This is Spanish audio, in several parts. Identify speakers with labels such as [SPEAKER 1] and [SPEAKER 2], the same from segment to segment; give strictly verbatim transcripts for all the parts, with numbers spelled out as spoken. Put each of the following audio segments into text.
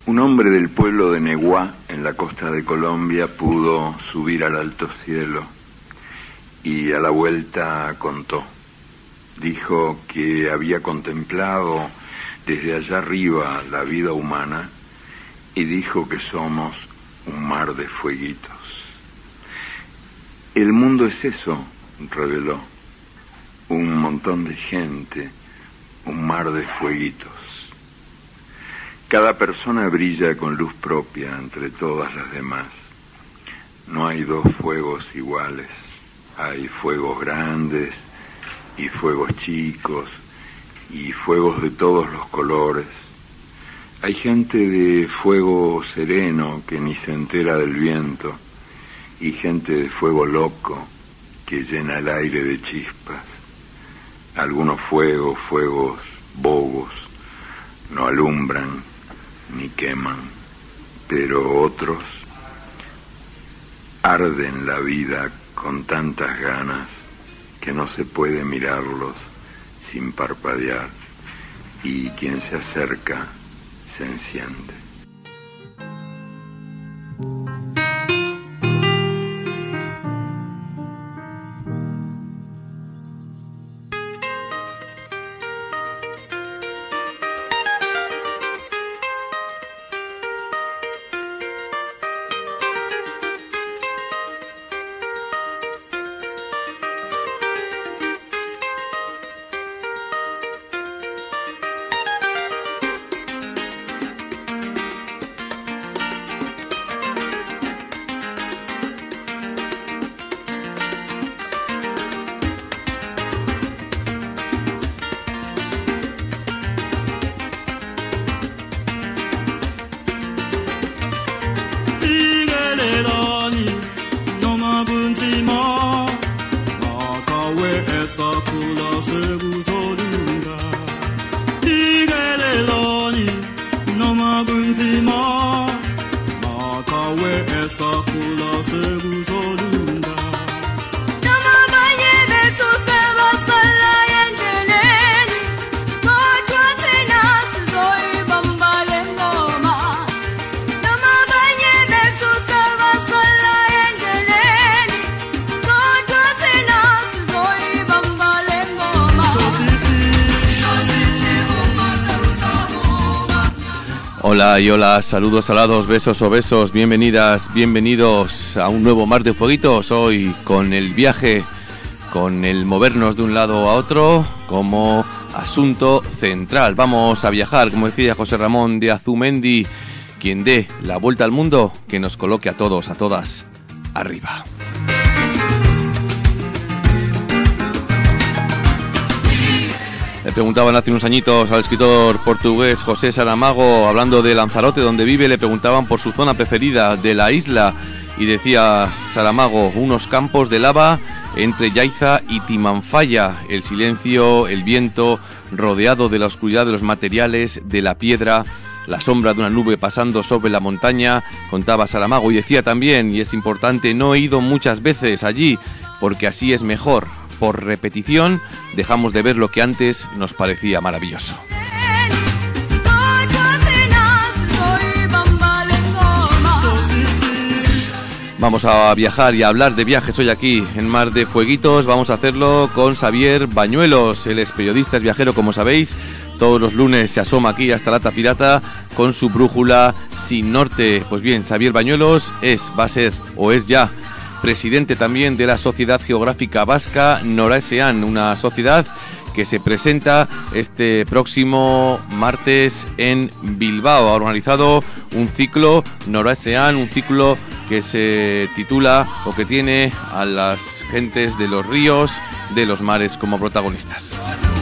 [SPEAKER 1] Un hombre del pueblo de Neguá, en la costa de Colombia, pudo subir al alto cielo y a la vuelta contó. Dijo que había contemplado desde allá arriba la vida humana y dijo que somos un mar de fueguitos. El mundo es eso, reveló, un montón de gente, un mar de fueguitos. Cada persona brilla con luz propia entre todas las demás. No hay dos fuegos iguales. Hay fuegos grandes y fuegos chicos y fuegos de todos los colores. Hay gente de fuego sereno que ni se entera del viento y gente de fuego loco que llena el aire de chispas. Algunos fuegos, fuegos bobos, no alumbran ni queman, pero otros arden la vida con tantas ganas que no se puede mirarlos sin parpadear, y quien se acerca se enciende.
[SPEAKER 2] Hola y hola, saludos salados, besos obesos, bienvenidas, bienvenidos a un nuevo Mar de Fueguitos, hoy con el viaje, con el movernos de un lado a otro como asunto central. Vamos a viajar, como decía José Ramón de Azumendi, quien dé la vuelta al mundo, que nos coloque a todos, a todas, arriba. Le preguntaban hace unos añitos al escritor portugués José Saramago, hablando de Lanzarote, donde vive, le preguntaban por su zona preferida de la isla y decía Saramago: unos campos de lava entre Yaiza y Timanfaya, el silencio, el viento, rodeado de la oscuridad de los materiales, de la piedra, la sombra de una nube pasando sobre la montaña, contaba Saramago, y decía también, y es importante, no he ido muchas veces allí, porque así es mejor. Por repetición, dejamos de ver lo que antes nos parecía maravilloso. Vamos a viajar y a hablar de viajes hoy aquí en Mar de Fueguitos. Vamos a hacerlo con Xavier Bañuelos. Él es periodista, es viajero, como sabéis. Todos los lunes se asoma aquí hasta la Tapirata con su brújula sin norte. Pues bien, Xavier Bañuelos es, va a ser o es ya presidente también de la Sociedad Geográfica Vasca Noraezean, una sociedad que se presenta este próximo martes en Bilbao. Ha organizado un ciclo Noraezean, un ciclo que se titula o que tiene a las gentes de los ríos, de los mares como protagonistas.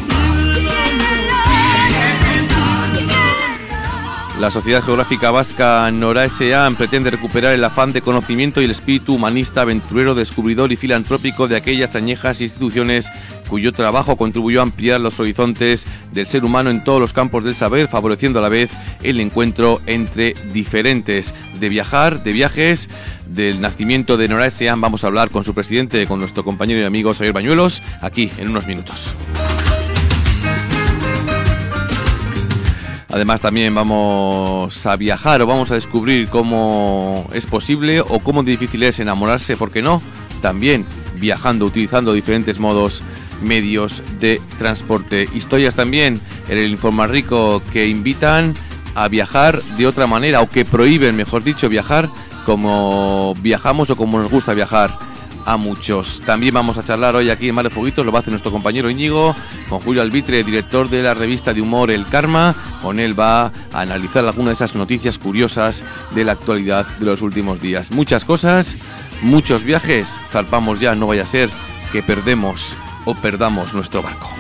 [SPEAKER 2] La Sociedad Geográfica Vasca Noraezean pretende recuperar el afán de conocimiento y el espíritu humanista, aventurero, descubridor y filantrópico de aquellas añejas instituciones cuyo trabajo contribuyó a ampliar los horizontes del ser humano en todos los campos del saber, favoreciendo a la vez el encuentro entre diferentes. De viajar, de viajes, del nacimiento de Noraezean vamos a hablar con su presidente, con nuestro compañero y amigo Xavier Bañuelos, aquí en unos minutos. Además también vamos a viajar o vamos a descubrir cómo es posible o cómo difícil es enamorarse, ¿por qué no? También viajando, utilizando diferentes modos, medios de transporte. Historias también en el Informarico que invitan a viajar de otra manera o que prohíben, mejor dicho, viajar como viajamos o como nos gusta viajar a muchos. También vamos a charlar hoy aquí en Mar de Fueguitos, lo va a hacer nuestro compañero Íñigo, con Julio Albitre, director de la revista de humor El Karma. Con él va a analizar algunas de esas noticias curiosas de la actualidad de los últimos días. Muchas cosas, muchos viajes, zarpamos ya, no vaya a ser que perdemos o perdamos nuestro barco.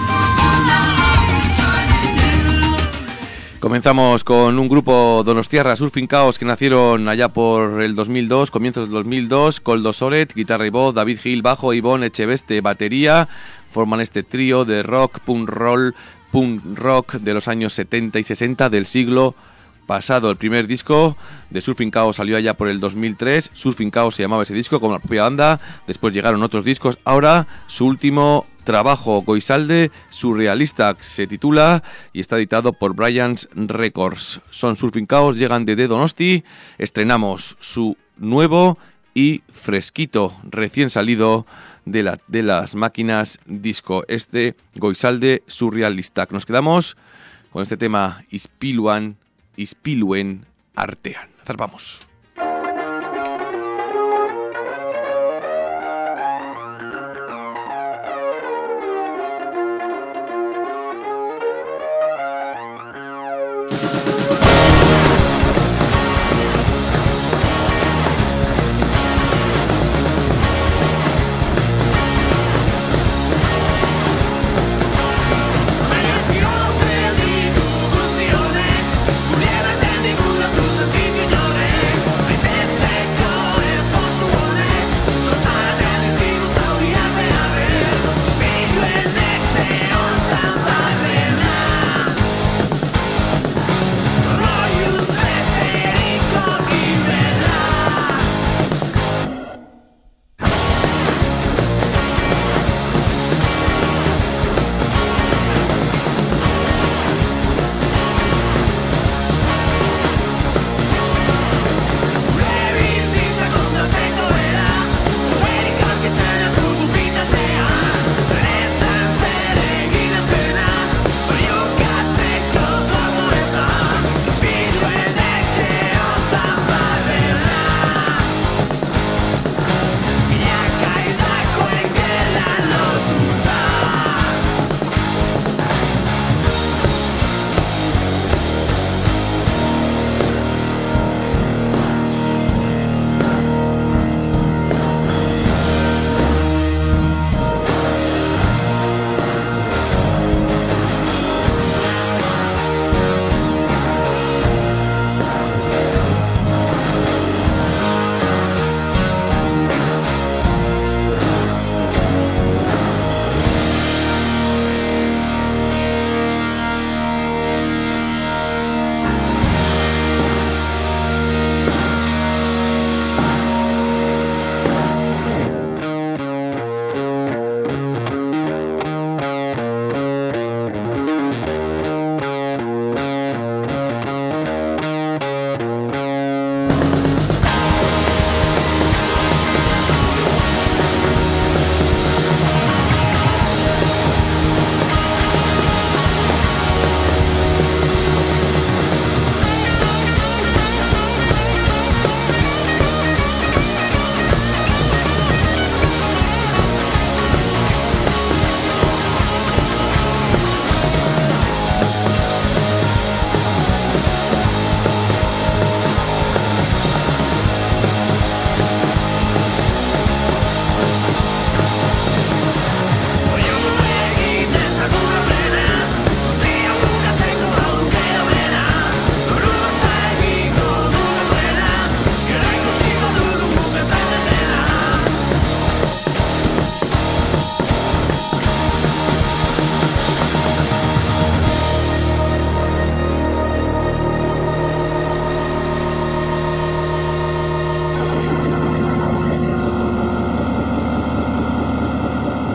[SPEAKER 2] Comenzamos con un grupo donostiarra, Surfing Chaos, que nacieron allá por el dos mil dos, comienzos del dos mil dos, Koldo Soret, guitarra y voz, David Gil, bajo, Ivonne Echeveste, batería. Forman este trío de rock, punk roll, punk rock de los años setenta y sesenta del siglo pasado. El primer disco de Surfing Chaos salió allá por el dos mil tres, Surfing Chaos se llamaba ese disco, como la propia banda. Después llegaron otros discos. Ahora su último trabajo, Goizalde Surrealista, se titula y está editado por Bryans Records. Son Surfing Chaos, llegan de Donosti. Estrenamos su nuevo y fresquito, recién salido de, la, de las máquinas disco, este Goizalde Surrealista. Nos quedamos con este tema Ispiluan, Ispiluen Artean. Zarpamos.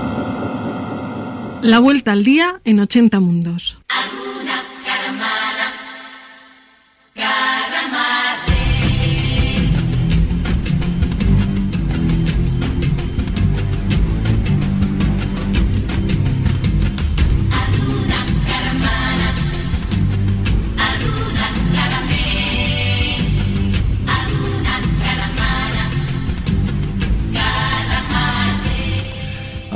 [SPEAKER 3] La vuelta al día en ochenta mundos.
[SPEAKER 4] Hakuna Karamana.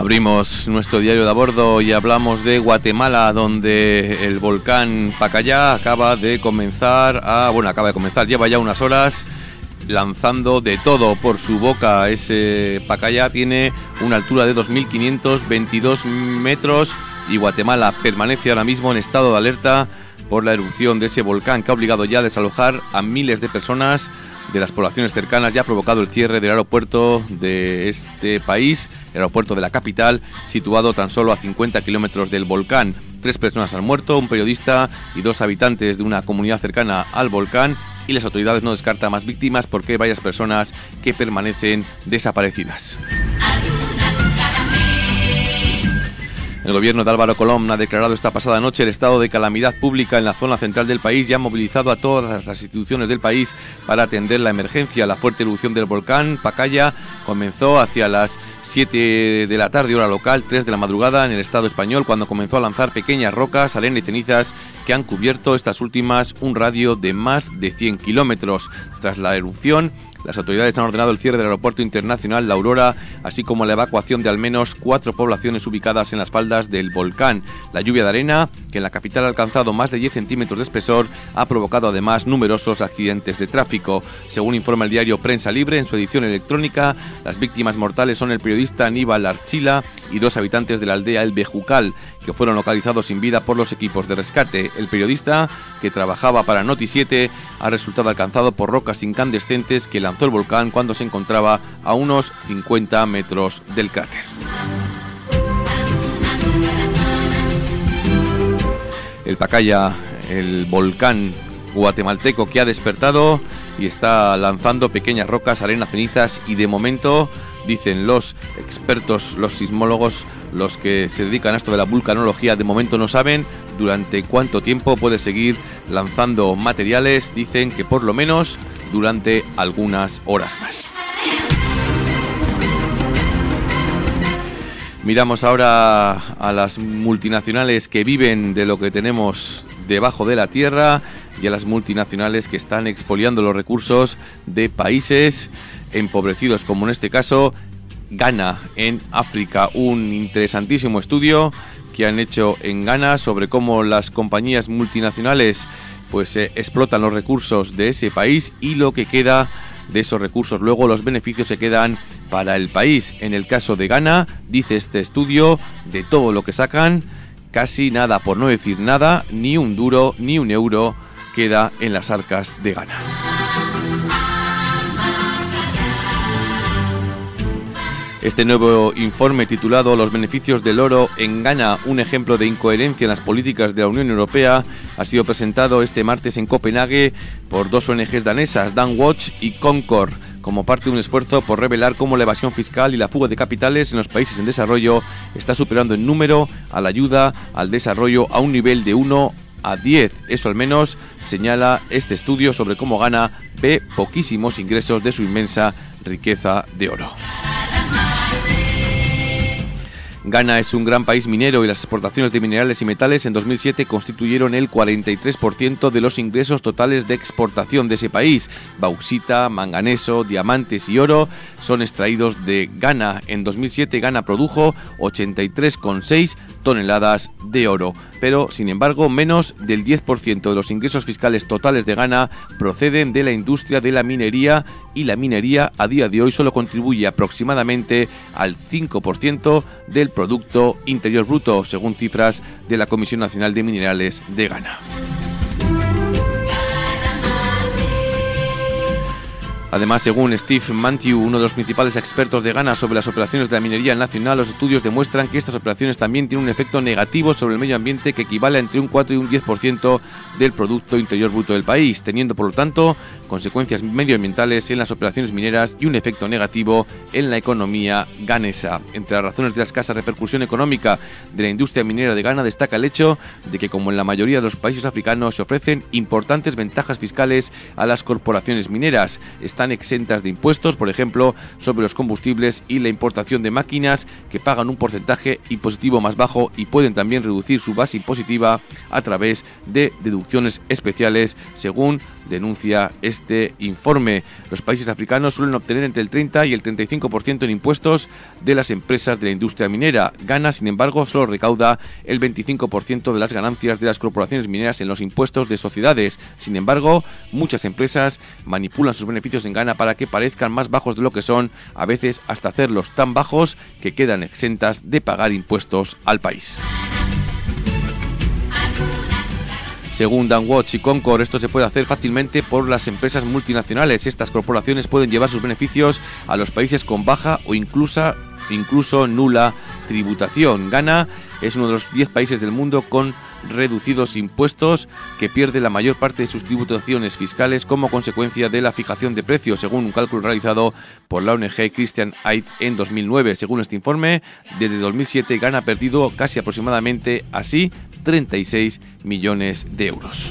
[SPEAKER 2] Abrimos nuestro diario de a bordo y hablamos de Guatemala, donde el volcán Pacaya acaba de comenzar a... Bueno, acaba de comenzar, lleva ya unas horas lanzando de todo por su boca. Ese Pacaya tiene una altura de dos mil quinientos veintidós metros y Guatemala permanece ahora mismo en estado de alerta por la erupción de ese volcán que ha obligado ya a desalojar a miles de personas de las poblaciones cercanas y ha provocado el cierre del aeropuerto de este país, el aeropuerto de la capital, situado tan solo a cincuenta kilómetros del volcán. Tres personas han muerto, un periodista y dos habitantes de una comunidad cercana al volcán, y las autoridades no descartan más víctimas porque hay varias personas que permanecen desaparecidas. El gobierno de Álvaro Colom ha declarado esta pasada noche el estado de calamidad pública en la zona central del país y ha movilizado a todas las instituciones del país para atender la emergencia. La fuerte erupción del volcán Pacaya comenzó hacia las siete de la tarde, hora local, tres de la madrugada en el estado español, cuando comenzó a lanzar pequeñas rocas, arena y cenizas que han cubierto estas últimas un radio de más de cien kilómetros. Tras la erupción, las autoridades han ordenado el cierre del aeropuerto internacional La Aurora, así como la evacuación de al menos cuatro poblaciones ubicadas en las faldas del volcán. La lluvia de arena, que en la capital ha alcanzado más de diez centímetros de espesor, ha provocado además numerosos accidentes de tráfico. Según informa el diario Prensa Libre en su edición electrónica, las víctimas mortales son el periodista Aníbal Archila y dos habitantes de la aldea El Bejucal, que fueron localizados sin vida por los equipos de rescate. El periodista, que trabajaba para Noti siete, ha resultado alcanzado por rocas incandescentes que lanzó el volcán cuando se encontraba a unos cincuenta metros del cráter. El Pacaya, el volcán guatemalteco que ha despertado y está lanzando pequeñas rocas, arena, cenizas y de momento, dicen los expertos, los sismólogos, los que se dedican a esto de la vulcanología, de momento no saben durante cuánto tiempo puede seguir lanzando materiales. Dicen que por lo menos durante algunas horas más. Miramos ahora a las multinacionales que viven de lo que tenemos debajo de la tierra y a las multinacionales que están expoliando los recursos de países empobrecidos, como en este caso Ghana, en África. Un interesantísimo estudio que han hecho en Ghana sobre cómo las compañías multinacionales pues eh, explotan los recursos de ese país y lo que queda de esos recursos, luego los beneficios se quedan para el país. En el caso de Ghana, dice este estudio, de todo lo que sacan, casi nada, por no decir nada, ni un duro, ni un euro queda en las arcas de Ghana. Este nuevo informe, titulado Los beneficios del oro en Ghana, un ejemplo de incoherencia en las políticas de la Unión Europea, ha sido presentado este martes en Copenhague por dos O N Ges danesas, Danwatch y Concord, como parte de un esfuerzo por revelar cómo la evasión fiscal y la fuga de capitales en los países en desarrollo está superando en número a la ayuda al desarrollo a un nivel de uno a diez. Eso al menos señala este estudio sobre cómo Ghana ve poquísimos ingresos de su inmensa riqueza de oro. Ghana es un gran país minero y las exportaciones de minerales y metales en dos mil siete constituyeron el cuarenta y tres por ciento de los ingresos totales de exportación de ese país. Bauxita, manganeso, diamantes y oro son extraídos de Ghana. En dos mil siete Ghana produjo ochenta y tres coma seis toneladas de oro, pero sin embargo menos del diez por ciento de los ingresos fiscales totales de Ghana proceden de la industria de la minería, y la minería a día de hoy solo contribuye aproximadamente al cinco por ciento del Producto Interior Bruto, según cifras de la Comisión Nacional de Minerales de Ghana. Además, según Steve Mantew, uno de los principales expertos de Ghana sobre las operaciones de la minería nacional, los estudios demuestran que estas operaciones también tienen un efecto negativo sobre el medio ambiente que equivale a entre un cuatro y un diez por ciento del Producto Interior Bruto del país, teniendo por lo tanto consecuencias medioambientales en las operaciones mineras y un efecto negativo en la economía ghanesa. Entre las razones de la escasa repercusión económica de la industria minera de Ghana destaca el hecho de que, como en la mayoría de los países africanos, se ofrecen importantes ventajas fiscales a las corporaciones mineras. Están están exentas de impuestos, por ejemplo, sobre los combustibles y la importación de máquinas, que pagan un porcentaje impositivo más bajo y pueden también reducir su base impositiva a través de deducciones especiales, según denuncia este informe. Los países africanos suelen obtener entre el treinta y el treinta y cinco por ciento en impuestos de las empresas de la industria minera. Ghana, sin embargo, solo recauda el veinticinco por ciento de las ganancias de las corporaciones mineras en los impuestos de sociedades. Sin embargo, muchas empresas manipulan sus beneficios en Ghana para que parezcan más bajos de lo que son, a veces hasta hacerlos tan bajos que quedan exentas de pagar impuestos al país. Según Danwatch y Concord, esto se puede hacer fácilmente por las empresas multinacionales. Estas corporaciones pueden llevar sus beneficios a los países con baja o incluso, incluso nula tributación. Ghana es uno de los diez países del mundo con reducidos impuestos, que pierde la mayor parte de sus tributaciones fiscales como consecuencia de la fijación de precios, según un cálculo realizado por la O N G Christian Aid en dos mil nueve. Según este informe, desde dos mil siete Ghana ha perdido casi aproximadamente así treinta y seis millones de euros.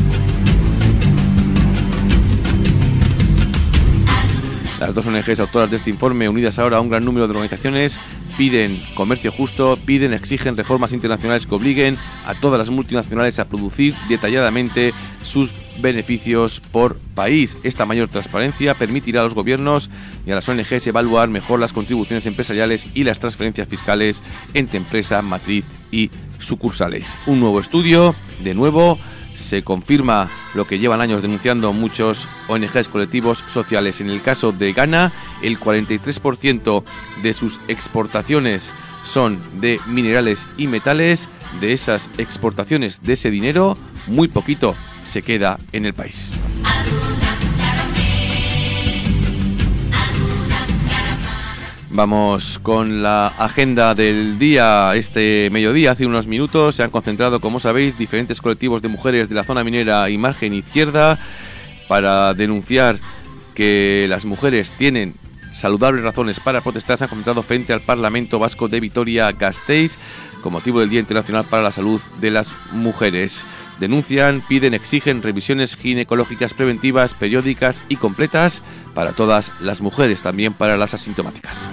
[SPEAKER 2] Las dos O N Ges autoras de este informe, unidas ahora a un gran número de organizaciones, piden comercio justo, piden, exigen reformas internacionales que obliguen a todas las multinacionales a producir detalladamente sus beneficios por país. Esta mayor transparencia permitirá a los gobiernos y a las O N Ges evaluar mejor las contribuciones empresariales y las transferencias fiscales entre empresa, matriz y sucursales. Un nuevo estudio, de nuevo, se confirma lo que llevan años denunciando muchos O N Ges colectivos sociales. En el caso de Ghana, el cuarenta y tres por ciento de sus exportaciones son de minerales y metales. De esas exportaciones, de ese dinero, muy poquito se queda en el país. Vamos con la agenda del día. Este mediodía, hace unos minutos, se han concentrado, como sabéis, diferentes colectivos de mujeres de la zona minera y margen izquierda para denunciar que las mujeres tienen saludables razones para protestar. Se han concentrado frente al Parlamento Vasco de Vitoria-Gasteiz con motivo del Día Internacional para la Salud de las Mujeres. Denuncian, piden, exigen revisiones ginecológicas preventivas, periódicas y completas para todas las mujeres, también para las asintomáticas.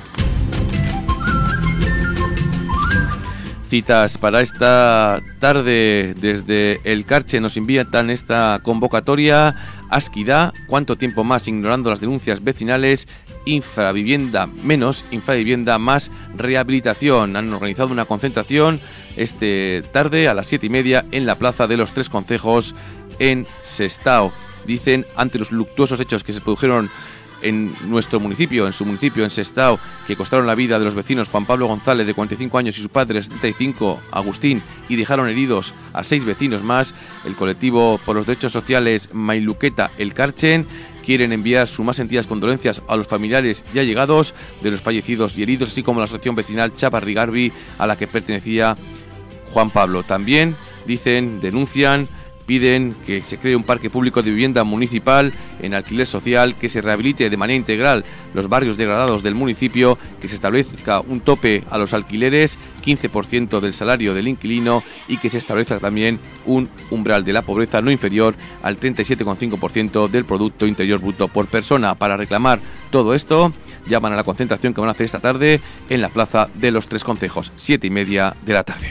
[SPEAKER 2] Citas para esta tarde desde el Carche nos invitan esta convocatoria. Asquidá, ¿cuánto tiempo más ignorando las denuncias vecinales? Infravivienda menos, infravivienda más rehabilitación. Han organizado una concentración este tarde a las siete y media en la Plaza de los Tres Concejos en Sestao. Dicen, ante los luctuosos hechos que se produjeron en nuestro municipio, en su municipio, en Sestao, que costaron la vida de los vecinos Juan Pablo González, de cuarenta y cinco años, y su padre, de setenta y cinco, Agustín, y dejaron heridos a seis vecinos más, el colectivo por los derechos sociales Mailuqueta El Carchen quieren enviar sus más sentidas condolencias a los familiares y allegados de los fallecidos y heridos, así como la asociación vecinal Chaparrigarbi, a la que pertenecía Juan Pablo. También dicen, denuncian, piden que se cree un parque público de vivienda municipal en alquiler social, que se rehabilite de manera integral los barrios degradados del municipio, que se establezca un tope a los alquileres, quince por ciento del salario del inquilino, y que se establezca también un umbral de la pobreza no inferior al treinta y siete coma cinco por ciento del Producto Interior Bruto por persona. Para reclamar todo esto, llaman a la concentración que van a hacer esta tarde en la Plaza de los Tres Concejos, siete y media de la tarde.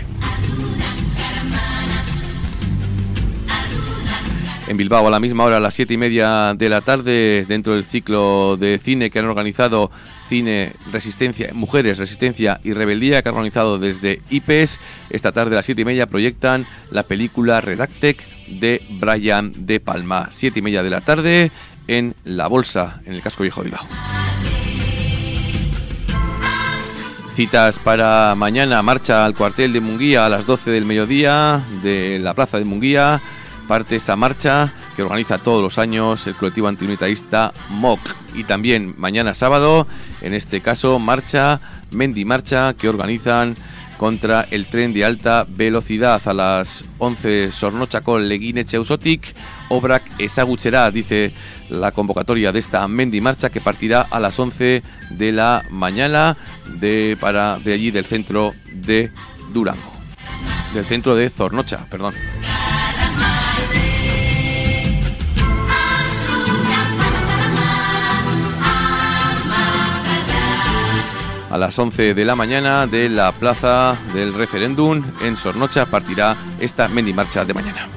[SPEAKER 2] En Bilbao, a la misma hora, a las siete y media de la tarde, dentro del ciclo de cine que han organizado Cine Resistencia, Mujeres, Resistencia y Rebeldía, que han organizado desde I P E S, esta tarde a las siete y media proyectan la película Redactec de Brian De Palma. Siete y media de la tarde en La Bolsa, en el casco viejo de Bilbao. Citas para mañana: marcha al cuartel de Munguía a las doce del mediodía de la plaza de Munguía. Parte esta marcha que organiza todos los años el colectivo antimilitarista M O C. Y también mañana sábado, en este caso, marcha, Mendi Marcha, que organizan contra el tren de alta velocidad a las once. Sornochako Leginetxe Auzotik, obrak ezagutzera, dice la convocatoria de esta Mendi Marcha, que partirá a las once de la mañana de, para, de allí del centro de Durango, del centro de Zornocha, perdón. a las once de la mañana de la plaza del referéndum en Sornocha partirá esta mendimarcha de mañana.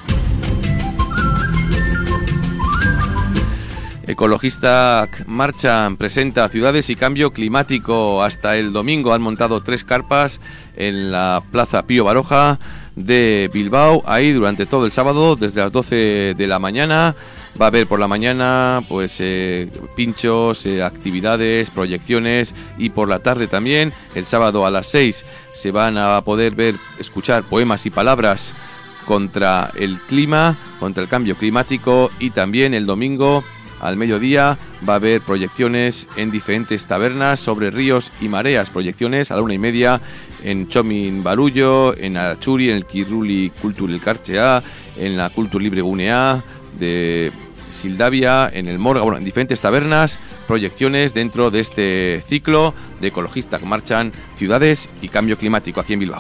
[SPEAKER 2] Ecologista Marchan presenta Ciudades y Cambio Climático. Hasta el domingo han montado tres carpas en la Plaza Pío Baroja de Bilbao. Ahí durante todo el sábado, desde las doce de la mañana. Va a haber por la mañana pues eh, pinchos, eh, actividades, proyecciones, y por la tarde también, el sábado a las seis, se van a poder ver, escuchar poemas y palabras contra el clima, contra el cambio climático, y también el domingo al mediodía va a haber proyecciones en diferentes tabernas sobre ríos y mareas. Proyecciones a la una y media en Txomin Barullo, en Achuri, en el Kirruli Kultur Elkartzea, en la Kultur Libre Gunea de Sildavia, en el Morga, bueno, en diferentes tabernas, proyecciones dentro de este ciclo de Ecologistak Marchan Ciudades y Cambio Climático aquí en Bilbao.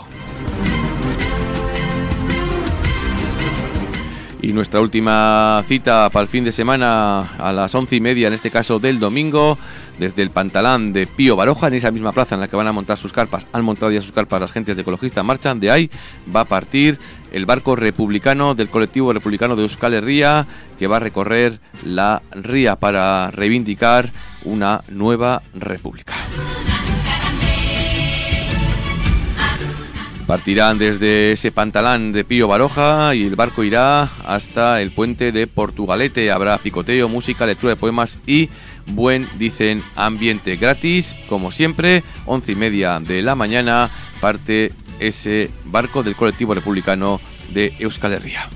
[SPEAKER 2] Y nuestra última cita para el fin de semana a las once y media, en este caso del domingo, desde el Pantalán de Pío Baroja, en esa misma plaza en la que van a montar sus carpas, han montado ya sus carpas las gentes de Ecologistak Marchan. De ahí va a partir el barco republicano del colectivo republicano de Euskal Herria, que va a recorrer la ría para reivindicar una nueva república. Partirán desde ese Pantalán de Pío Baroja y el barco irá hasta el puente de Portugalete. Habrá picoteo, música, lectura de poemas y buen, dicen, ambiente. Gratis, como siempre, once y media de la mañana parte ese barco del colectivo republicano de Euskal Herria.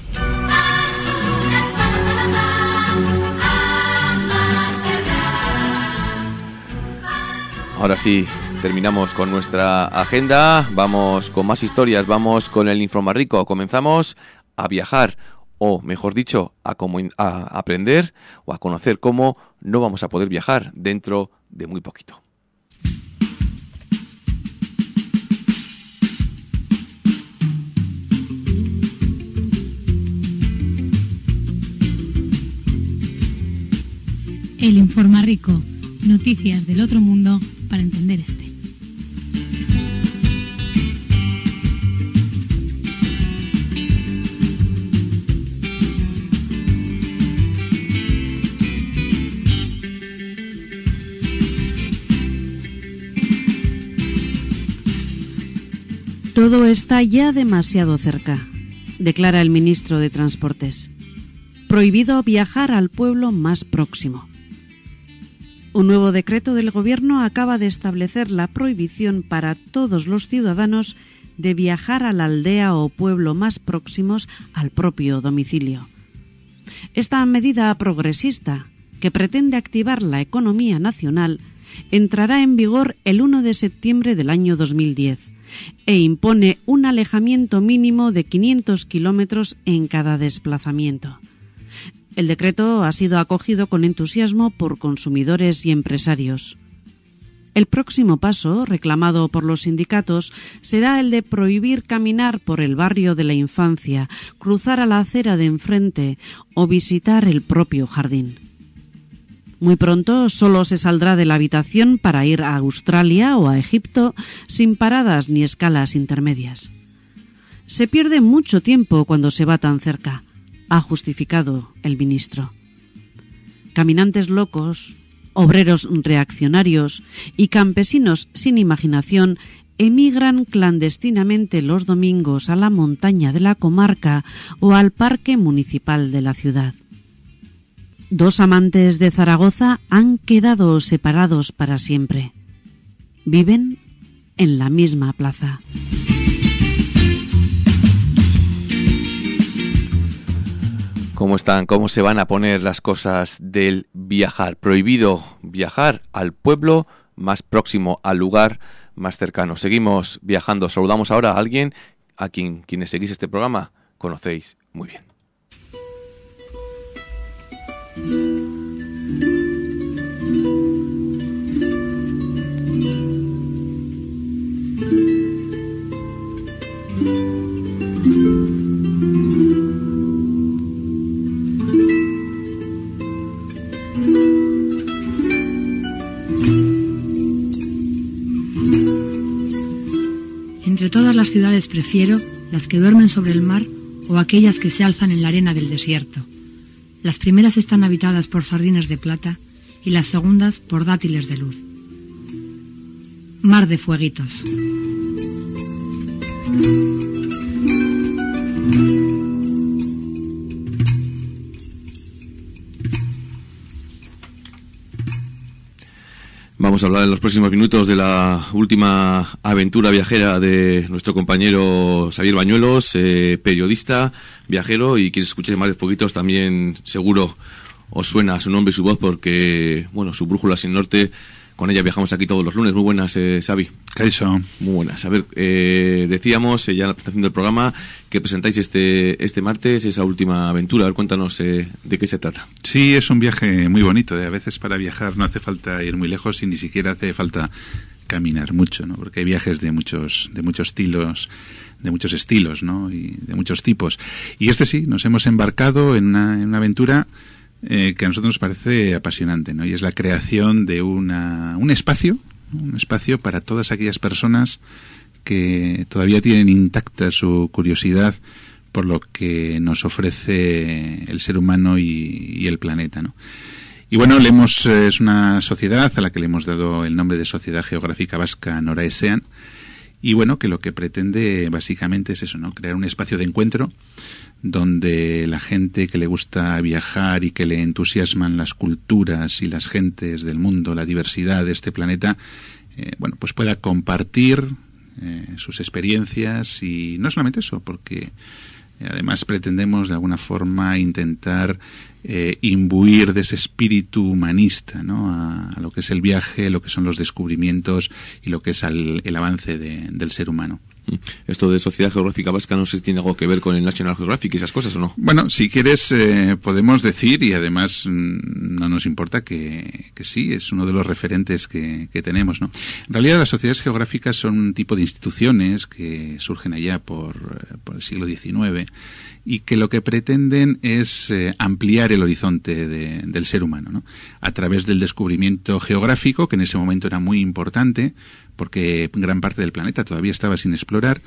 [SPEAKER 2] Ahora sí, terminamos con nuestra agenda, vamos con más historias, vamos con el Informarrico. Comenzamos a viajar, o mejor dicho, a, como, a aprender o a conocer cómo no vamos a poder viajar dentro de muy poquito.
[SPEAKER 3] El Informarrico, noticias del otro mundo para entender este.
[SPEAKER 4] Todo está ya demasiado cerca, declara el ministro de Transportes. Prohibido viajar al pueblo más próximo. Un nuevo decreto del Gobierno acaba de establecer la prohibición para todos los ciudadanos de viajar a la aldea o pueblo más próximos al propio domicilio. Esta medida progresista, que pretende activar la economía nacional, entrará en vigor el uno de septiembre del año dos mil diez e impone un alejamiento mínimo de quinientos kilómetros en cada desplazamiento. El decreto ha sido acogido con entusiasmo por consumidores y empresarios. El próximo paso, reclamado por los sindicatos, será el de prohibir caminar por el barrio de la infancia, cruzar a la acera de enfrente o visitar el propio jardín. Muy pronto solo se saldrá de la habitación para ir a Australia o a Egipto sin paradas ni escalas intermedias. Se pierde mucho tiempo cuando se va tan cerca, ha justificado el ministro. Caminantes locos, obreros reaccionarios y campesinos sin imaginación emigran clandestinamente los domingos a la montaña de la comarca o al parque municipal de la ciudad. Dos amantes de Zaragoza han quedado separados para siempre. Viven en la misma plaza.
[SPEAKER 2] ¿Cómo están? ¿Cómo se van a poner las cosas del viajar? Prohibido viajar al pueblo más próximo, al lugar más cercano. Seguimos viajando. Saludamos ahora a alguien a quien quienes seguís este programa conocéis muy bien.
[SPEAKER 5] todas las ciudades prefiero las que duermen sobre el mar o aquellas que se alzan en la arena del desierto. Las primeras están habitadas por sardinas de plata y las segundas por dátiles de luz. Mar de fueguitos.
[SPEAKER 2] Vamos a hablar en los próximos minutos de la última aventura viajera de nuestro compañero Xavier Bañuelos, eh, periodista, viajero, y quienes escuchéis Mar de Fueguitos también seguro os suena su nombre y su voz porque, bueno, su brújula sin norte, con ella viajamos aquí todos los lunes. Muy buenas, eh, Xavi.
[SPEAKER 6] Caixo.
[SPEAKER 2] Muy buenas. A ver, eh, decíamos eh, ya en la presentación del programa que presentáis este este martes esa última aventura. A ver, cuéntanos eh, de qué se trata.
[SPEAKER 6] Sí, es un viaje muy bonito. ¿eh? A veces para viajar no hace falta ir muy lejos y ni siquiera hace falta caminar mucho, ¿no? Porque hay viajes de muchos de muchos estilos, de muchos estilos, ¿no? Y de muchos tipos. Y este sí, nos hemos embarcado en una, en una aventura Eh, que a nosotros nos parece apasionante, ¿no? Y es la creación de una, un espacio, un espacio para todas aquellas personas que todavía tienen intacta su curiosidad por lo que nos ofrece el ser humano y, y el planeta, ¿no? Y bueno, le hemos, es una sociedad a la que le hemos dado el nombre de Sociedad Geográfica Vasca Noraezean, y bueno, que lo que pretende básicamente es eso, ¿no? Crear un espacio de encuentro donde la gente que le gusta viajar y que le entusiasman las culturas y las gentes del mundo, la diversidad de este planeta, eh, bueno, pues pueda compartir eh, sus experiencias. Y no solamente eso, porque además pretendemos de alguna forma intentar eh, imbuir de ese espíritu humanista, ¿no? A, a lo que es el viaje, lo que son los descubrimientos y lo que es al, el avance de, del ser humano.
[SPEAKER 2] Esto de Sociedad Geográfica Vasca, no sé si tiene algo que ver con el National Geographic y esas cosas o no.
[SPEAKER 6] Bueno, si quieres eh, podemos decir, y además mmm, no nos importa, que, que sí, es uno de los referentes que, que tenemos, ¿no? En realidad las sociedades geográficas son un tipo de instituciones que surgen allá por, por el siglo diecinueve y que lo que pretenden es eh, ampliar el horizonte de, del ser humano, ¿no? A través del descubrimiento geográfico, que en ese momento era muy importante, porque gran parte del planeta todavía estaba sin explorar,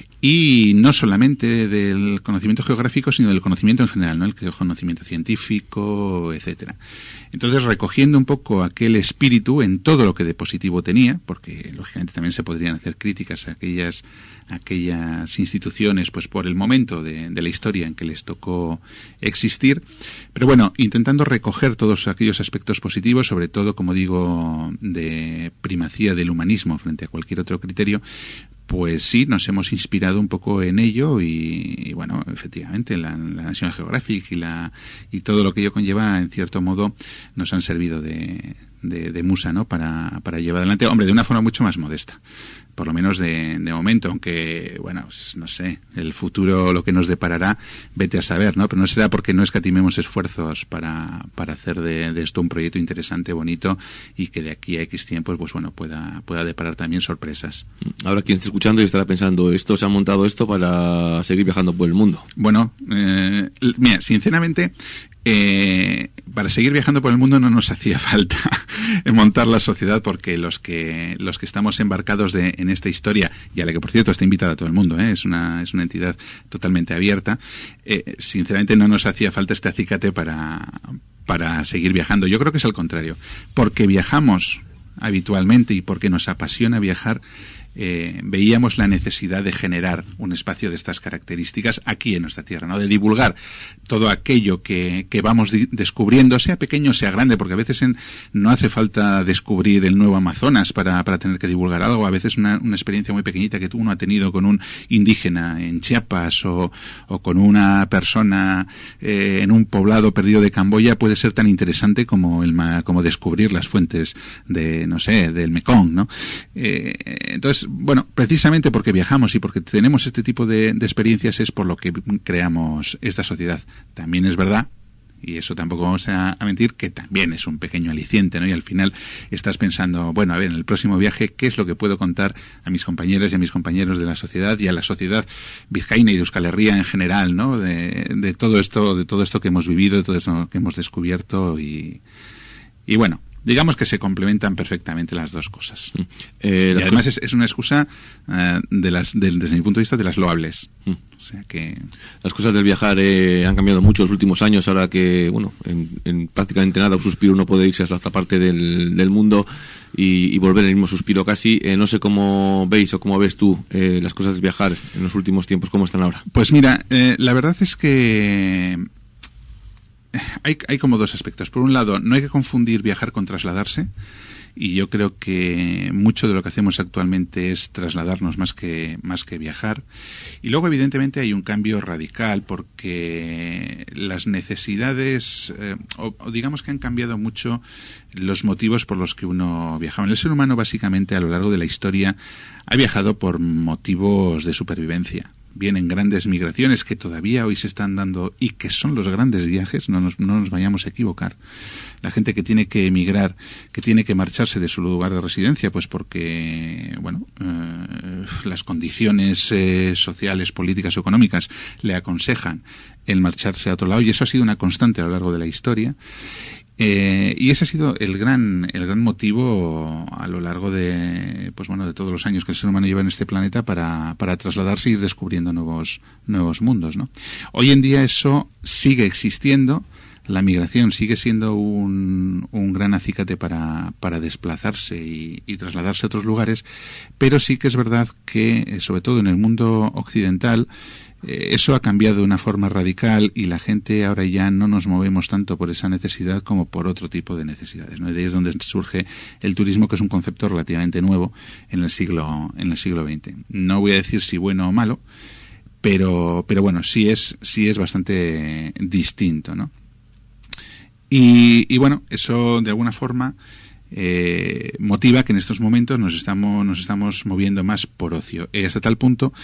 [SPEAKER 6] y no solamente del conocimiento geográfico, sino del conocimiento en general, ¿no? El conocimiento científico, etcétera. Entonces, recogiendo un poco aquel espíritu en todo lo que de positivo tenía, porque lógicamente también se podrían hacer críticas a aquellas, a aquellas instituciones, pues por el momento de, de la historia en que les tocó existir, pero bueno, intentando recoger todos aquellos aspectos positivos, sobre todo, como digo, de primacía del humanismo frente a cualquier otro criterio. Pues sí, nos hemos inspirado un poco en ello y, y bueno, efectivamente, la, la National Geographic y, la, y todo lo que ello conlleva, en cierto modo, nos han servido de, de, de musa, ¿no? Para, para llevar adelante, hombre, de una forma mucho más modesta. Por lo menos de, de momento, aunque, bueno, pues, no sé, el futuro lo que nos deparará, vete a saber, ¿no? Pero no será porque no escatimemos esfuerzos para, para hacer de, de esto un proyecto interesante, bonito, y que de aquí a X tiempos, pues bueno, pueda, pueda deparar también sorpresas.
[SPEAKER 2] Ahora quien esté escuchando y estará pensando, esto se ha montado esto para seguir viajando por el mundo.
[SPEAKER 6] Bueno, eh, mira, sinceramente, Eh, para seguir viajando por el mundo no nos hacía falta montar la sociedad, porque los que los que estamos embarcados de, en esta historia, y a la que por cierto está invitada a todo el mundo, ¿eh? es una es una entidad totalmente abierta, eh, sinceramente no nos hacía falta este acicate para para seguir viajando. Yo creo que es al contrario, porque viajamos habitualmente y porque nos apasiona viajar. Eh, veíamos la necesidad de generar un espacio de estas características aquí en nuestra tierra, ¿no? De divulgar todo aquello que, que vamos di- descubriendo, sea pequeño, sea grande, porque a veces en, no hace falta descubrir el nuevo Amazonas para, para tener que divulgar algo. A veces una, una experiencia muy pequeñita que uno ha tenido con un indígena en Chiapas o, o con una persona eh, en un poblado perdido de Camboya puede ser tan interesante como el como descubrir las fuentes de, no sé, del Mekong, ¿no? Eh, entonces, bueno, precisamente porque viajamos y porque tenemos este tipo de, de experiencias es por lo que creamos esta sociedad. También es verdad, y eso tampoco vamos a, a mentir, que también es un pequeño aliciente, ¿no? Y al final estás pensando, bueno, a ver, en el próximo viaje, ¿qué es lo que puedo contar a mis compañeras y a mis compañeros de la sociedad y a la sociedad vizcaína y de Euskal Herria en general, ¿no? De, de todo esto, de todo esto que hemos vivido, de todo esto que hemos descubierto y, y bueno, digamos que se complementan perfectamente las dos cosas. Mm.
[SPEAKER 2] Eh,
[SPEAKER 6] y además es, es una excusa uh, de las, de, desde mi punto de vista, de las loables. Mm. O sea que
[SPEAKER 2] las cosas del viajar eh, han cambiado mucho en los últimos años, ahora que, bueno, en, en prácticamente nada, un suspiro uno puede irse a la otra parte del, del mundo y, y volver en el mismo suspiro casi. Eh, no sé cómo veis o cómo ves tú eh, las cosas del viajar en los últimos tiempos, ¿cómo están ahora?
[SPEAKER 6] Pues mira, eh, la verdad es que hay, hay como dos aspectos. Por un lado, no hay que confundir viajar con trasladarse. Y yo creo que mucho de lo que hacemos actualmente es trasladarnos más que más que viajar. Y luego, evidentemente, hay un cambio radical porque las necesidades, eh, o, o digamos que han cambiado mucho los motivos por los que uno viajaba. El ser humano, básicamente, a lo largo de la historia, ha viajado por motivos de supervivencia. Vienen grandes migraciones que todavía hoy se están dando y que son los grandes viajes, no nos, no nos vayamos a equivocar. La gente que tiene que emigrar, que tiene que marcharse de su lugar de residencia, pues porque, bueno, eh, las condiciones eh, sociales, políticas o económicas le aconsejan el marcharse a otro lado, y eso ha sido una constante a lo largo de la historia. Eh, y ese ha sido el gran el gran motivo a lo largo de pues bueno de todos los años que el ser humano lleva en este planeta para, para trasladarse y ir descubriendo nuevos nuevos mundos, ¿no? Hoy en día eso sigue existiendo, la migración sigue siendo un, un gran acicate para, para desplazarse y, y trasladarse a otros lugares, pero sí que es verdad que, sobre todo en el mundo occidental, eso ha cambiado de una forma radical y la gente ahora ya no nos movemos tanto por esa necesidad como por otro tipo de necesidades, ¿no? Y de ahí es donde surge el turismo, que es un concepto relativamente nuevo en el siglo en el siglo veinte. No voy a decir si bueno o malo, pero pero bueno, sí es sí es bastante distinto, ¿no? Y, y bueno, eso de alguna forma eh, motiva que en estos momentos nos estamos nos estamos moviendo más por ocio, y hasta tal punto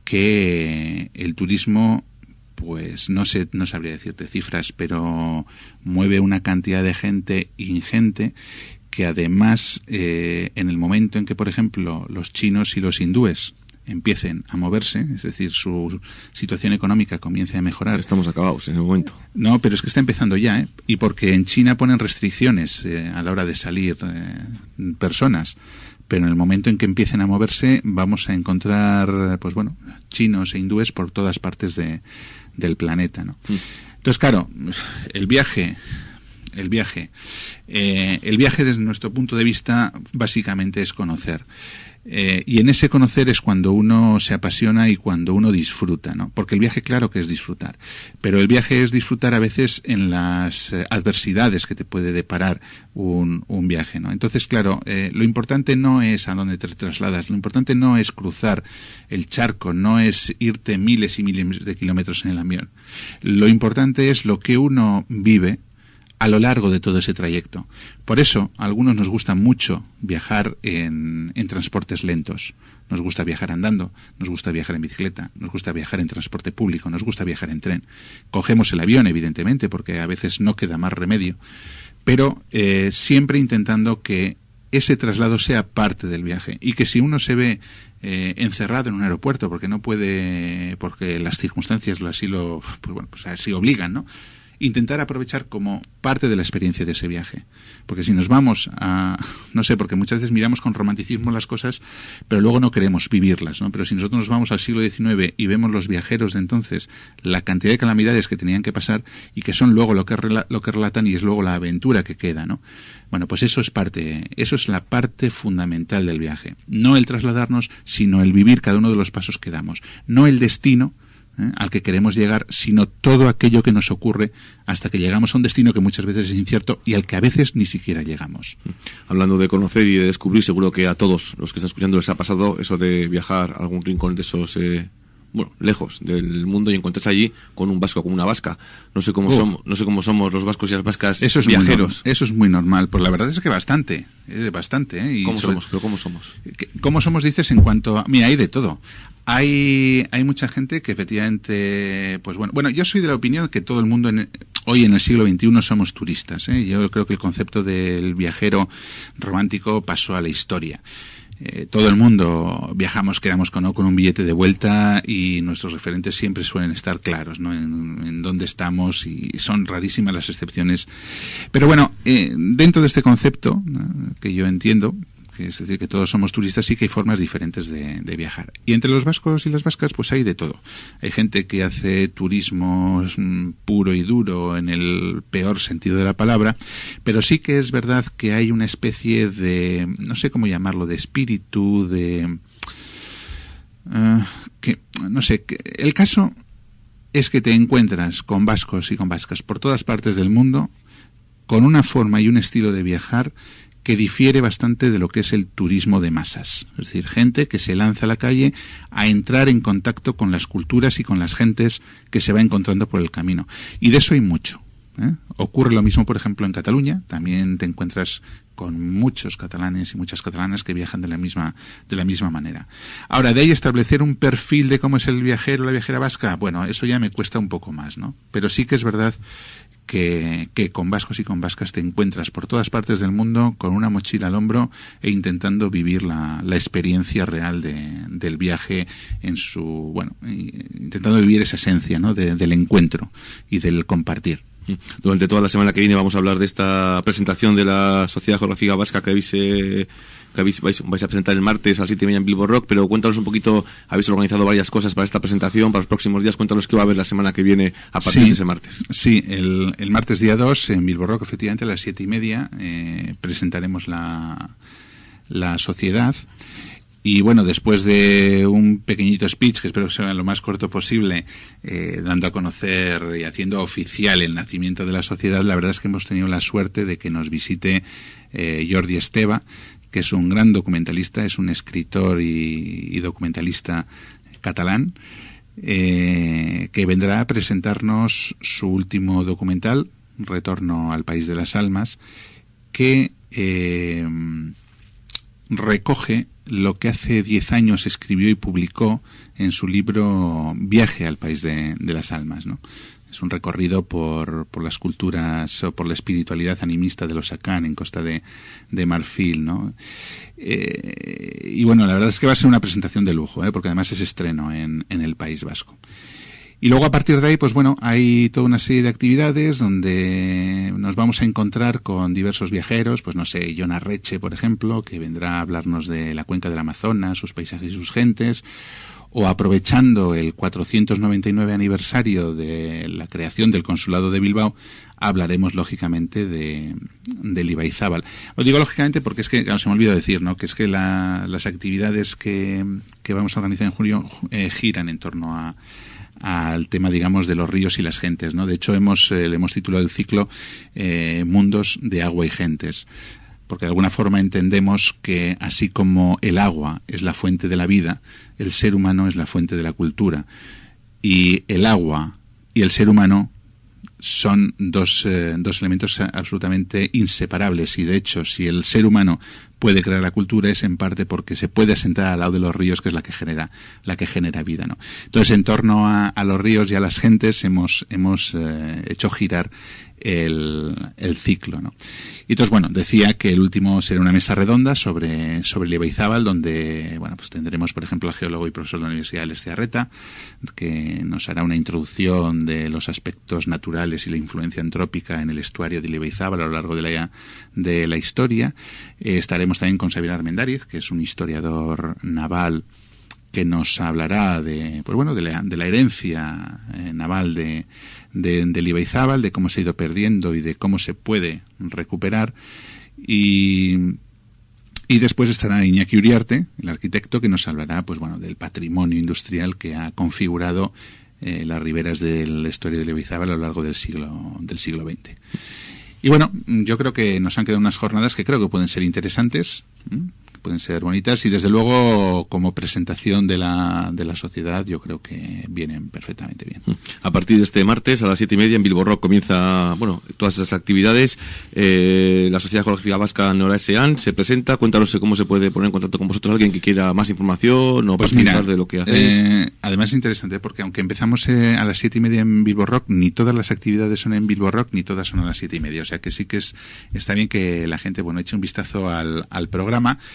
[SPEAKER 6] que el turismo, pues no sé, no sabría decirte cifras, pero mueve una cantidad de gente ingente que además, eh, en el momento en que, por ejemplo, los chinos y los hindúes empiecen a moverse, es decir, su situación económica comience a mejorar.
[SPEAKER 2] Estamos acabados en el momento.
[SPEAKER 6] No, pero es que está empezando ya, ¿eh? Y porque en China ponen restricciones eh, a la hora de salir eh, personas. Pero en el momento en que empiecen a moverse vamos a encontrar, pues bueno, chinos e hindúes por todas partes de, del planeta, ¿no? Mm. Entonces, claro, el viaje, el viaje, eh, el viaje desde nuestro punto de vista básicamente es conocer. Eh, y en ese conocer es cuando uno se apasiona y cuando uno disfruta, ¿no? Porque el viaje, claro que es disfrutar, pero el viaje es disfrutar a veces en las eh, adversidades que te puede deparar un, un viaje, ¿no? Entonces, claro, eh, lo importante no es a dónde te trasladas, lo importante no es cruzar el charco, no es irte miles y miles de kilómetros en el avión. Lo importante es lo que uno vive a lo largo de todo ese trayecto. Por eso, a algunos nos gusta mucho viajar en, en transportes lentos. Nos gusta viajar andando, nos gusta viajar en bicicleta, nos gusta viajar en transporte público, nos gusta viajar en tren. Cogemos el avión, evidentemente, porque a veces no queda más remedio, pero eh, siempre intentando que ese traslado sea parte del viaje y que si uno se ve eh, encerrado en un aeropuerto porque no puede, porque las circunstancias lo así lo, pues bueno, pues así obligan, ¿no? Intentar aprovechar como parte de la experiencia de ese viaje. Porque si nos vamos a, no sé, porque muchas veces miramos con romanticismo las cosas, pero luego no queremos vivirlas, ¿no? Pero si nosotros nos vamos al siglo diecinueve y vemos los viajeros de entonces, la cantidad de calamidades que tenían que pasar y que son luego lo que, rela, lo que relatan y es luego la aventura que queda, ¿no? Bueno, pues eso es parte, eso es la parte fundamental del viaje. No el trasladarnos, sino el vivir cada uno de los pasos que damos. No el destino, ¿eh?, al que queremos llegar, sino todo aquello que nos ocurre hasta que llegamos a un destino que muchas veces es incierto y al que a veces ni siquiera llegamos.
[SPEAKER 2] Hablando de conocer y de descubrir, seguro que a todos los que están escuchando les ha pasado eso de viajar a algún rincón de esos, eh, bueno, lejos del mundo y encontrarse allí con un vasco, con una vasca. No sé cómo somos, no sé cómo somos los vascos y las vascas
[SPEAKER 6] eso es
[SPEAKER 2] viajeros.
[SPEAKER 6] Muy, eso es muy normal, pues la verdad es que bastante, eh, bastante. ¿eh? Y
[SPEAKER 2] ¿Cómo
[SPEAKER 6] sobre,
[SPEAKER 2] somos? ¿Pero cómo somos?
[SPEAKER 6] ¿Cómo somos dices en cuanto a, mira, hay de todo. Hay, hay mucha gente que efectivamente, pues bueno, bueno, yo soy de la opinión que todo el mundo en, hoy en el siglo veintiuno somos turistas, ¿eh? Yo creo que el concepto del viajero romántico pasó a la historia. eh, todo el mundo viajamos, quedamos con, ¿no? con un billete de vuelta y nuestros referentes siempre suelen estar claros, ¿no? En, en dónde estamos, y son rarísimas las excepciones. Pero bueno, eh, dentro de este concepto, ¿no? que yo entiendo, es decir, que todos somos turistas, sí que hay formas diferentes de, de viajar. Y entre los vascos y las vascas, pues hay de todo. Hay gente que hace turismo mm, puro y duro en el peor sentido de la palabra, pero sí que es verdad que hay una especie de, no sé cómo llamarlo, de espíritu, de... Uh, que, no sé, que, el caso es que te encuentras con vascos y con vascas por todas partes del mundo, con una forma y un estilo de viajar que difiere bastante de lo que es el turismo de masas. Es decir, gente que se lanza a la calle a entrar en contacto con las culturas y con las gentes que se va encontrando por el camino. Y de eso hay mucho, ¿eh? Ocurre lo mismo, por ejemplo, en Cataluña. También te encuentras con muchos catalanes y muchas catalanas que viajan de la misma de la misma manera. Ahora, de ahí establecer un perfil de cómo es el viajero o la viajera vasca, bueno, eso ya me cuesta un poco más, ¿no? Pero sí que es verdad Que, que con vascos y con vascas te encuentras por todas partes del mundo con una mochila al hombro e intentando vivir la, la experiencia real de, del viaje en su, bueno, intentando vivir esa esencia, ¿no? de, del encuentro y del compartir.
[SPEAKER 2] Durante toda la semana que viene vamos a hablar de esta presentación de la Sociedad Geográfica Vasca que habéis, eh, que habéis vais, vais a presentar el martes a las siete y media en Bilbo Rock, pero cuéntanos un poquito, habéis organizado varias cosas para esta presentación, para los próximos días, cuéntanos qué va a haber la semana que viene a partir
[SPEAKER 6] sí,
[SPEAKER 2] de ese martes.
[SPEAKER 6] Sí, el, el martes día dos en Bilbo Rock, efectivamente a las siete y media, eh, presentaremos la, la sociedad. Y bueno, después de un pequeñito speech, que espero que sea lo más corto posible, eh, dando a conocer y haciendo oficial el nacimiento de la sociedad, la verdad es que hemos tenido la suerte de que nos visite eh, Jordi Esteva, que es un gran documentalista, es un escritor y, y documentalista catalán, eh, que vendrá a presentarnos su último documental, Retorno al País de las Almas, que eh, recoge lo que hace diez años escribió y publicó en su libro Viaje al País de, de las Almas, ¿no? Es un recorrido por, por las culturas o por la espiritualidad animista de los Akan en Costa de, de Marfil, ¿no? Eh, y bueno, la verdad es que va a ser una presentación de lujo, ¿eh? Porque además es estreno en, en el País Vasco. Y luego a partir de ahí, pues bueno, hay toda una serie de actividades donde nos vamos a encontrar con diversos viajeros, pues no sé, Jon Arreche, por ejemplo, que vendrá a hablarnos de la cuenca del Amazonas, sus paisajes y sus gentes, o aprovechando el cuatrocientos noventa y nueve aniversario de la creación del Consulado de Bilbao, hablaremos lógicamente de del Ibaizábal. Os digo lógicamente porque es que, claro, se me olvidó decir, ¿no?, que es que la, las actividades que, que vamos a organizar en julio eh, giran en torno a al tema, digamos, de los ríos y las gentes, ¿no? De hecho, hemos eh, le hemos titulado el ciclo eh, Mundos de Agua y Gentes, porque de alguna forma entendemos que así como el agua es la fuente de la vida, el ser humano es la fuente de la cultura, y el agua y el ser humano son dos, eh, dos elementos absolutamente inseparables, y de hecho, si el ser humano puede crear la cultura es en parte porque se puede asentar al lado de los ríos, que es la que genera la que genera vida, ¿no? Entonces, en torno a, a los ríos y a las gentes hemos hemos eh, hecho girar el, el ciclo, ¿no? Y entonces, bueno, decía que el último será una mesa redonda sobre sobre el Ibaizábal, donde, bueno, pues tendremos, por ejemplo, al geólogo y profesor de la Universidad de Lestiarreta, que nos hará una introducción de los aspectos naturales y la influencia antrópica en el estuario del Ibaizábal a lo largo de la de la historia. Eh, estaremos también con Xavier Armendáriz, que es un historiador naval, que nos hablará de, pues bueno, de la, de la herencia eh, naval de, de, del Ibaizábal, de cómo se ha ido perdiendo y de cómo se puede recuperar. Y, y después estará Iñaki Uriarte, el arquitecto, que nos hablará, pues bueno, del patrimonio industrial que ha configurado eh, las riberas del estuario del Ibaizábal a lo largo del siglo del siglo veinte. Y bueno, yo creo que nos han quedado unas jornadas que creo que pueden ser interesantes, ¿eh? Pueden ser bonitas, y desde luego como presentación de la de la sociedad yo creo que vienen perfectamente bien.
[SPEAKER 2] A partir de este martes a las siete y media en Bilbo Rock comienza, bueno, todas esas actividades. Eh, la Sociedad Geográfica Vasca Noraesean se presenta. Cuéntanos cómo se puede poner en contacto con vosotros alguien que quiera más información o
[SPEAKER 6] pues
[SPEAKER 2] participar
[SPEAKER 6] mira,
[SPEAKER 2] de lo que hacéis.
[SPEAKER 6] Eh, además es interesante porque aunque empezamos eh, a las siete y media en Bilbo Rock, ni todas las actividades son en Bilbo Rock ni todas son a las siete y media. O sea que sí que es está bien que la gente, bueno, eche un vistazo al, al programa.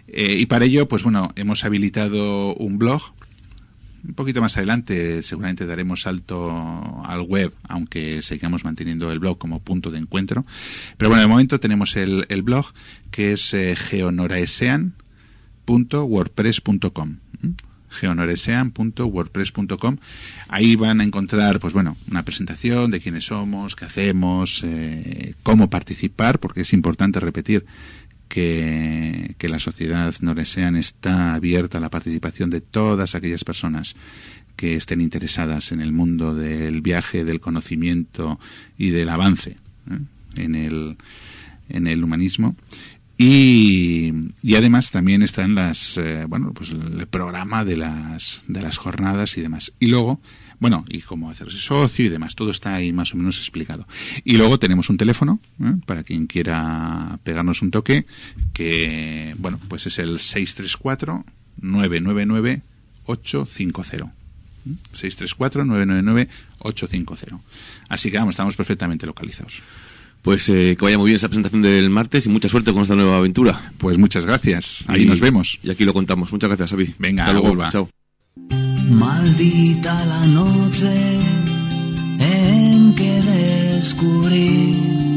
[SPEAKER 6] Eh, y para ello, pues bueno, hemos habilitado un blog. Un poquito más adelante seguramente daremos salto al web, aunque sigamos manteniendo el blog como punto de encuentro. Pero bueno, de momento tenemos el, el blog, que es eh, geonoraesean punto wordpress punto com. geonoraesean punto wordpress punto com. Ahí van a encontrar, pues bueno, una presentación de quiénes somos, qué hacemos, eh, cómo participar, porque es importante repetir Que, que la sociedad noresean está abierta a la participación de todas aquellas personas que estén interesadas en el mundo del viaje, del conocimiento y del avance, ¿eh? en el en el humanismo. Y, y además también están las eh, bueno pues el programa de las de las jornadas y demás. Y luego Bueno, y cómo hacerse socio y demás, todo está ahí más o menos explicado. Y luego tenemos un teléfono, ¿eh? para quien quiera pegarnos un toque, que, bueno, pues es el seis tres cuatro, nueve nueve nueve, ocho cinco cero. ¿eh? seis tres cuatro, nueve nueve nueve, ocho cinco cero. Así que, vamos, estamos perfectamente localizados.
[SPEAKER 2] Pues eh, que vaya muy bien esa presentación del martes y mucha suerte con esta nueva aventura.
[SPEAKER 6] Pues muchas gracias, ahí y, nos vemos.
[SPEAKER 2] Y aquí lo contamos. Muchas gracias, Xavi.
[SPEAKER 6] Venga,
[SPEAKER 2] hasta luego.
[SPEAKER 6] Vuelva.
[SPEAKER 2] Chao.
[SPEAKER 7] Maldita la noche en que descubrí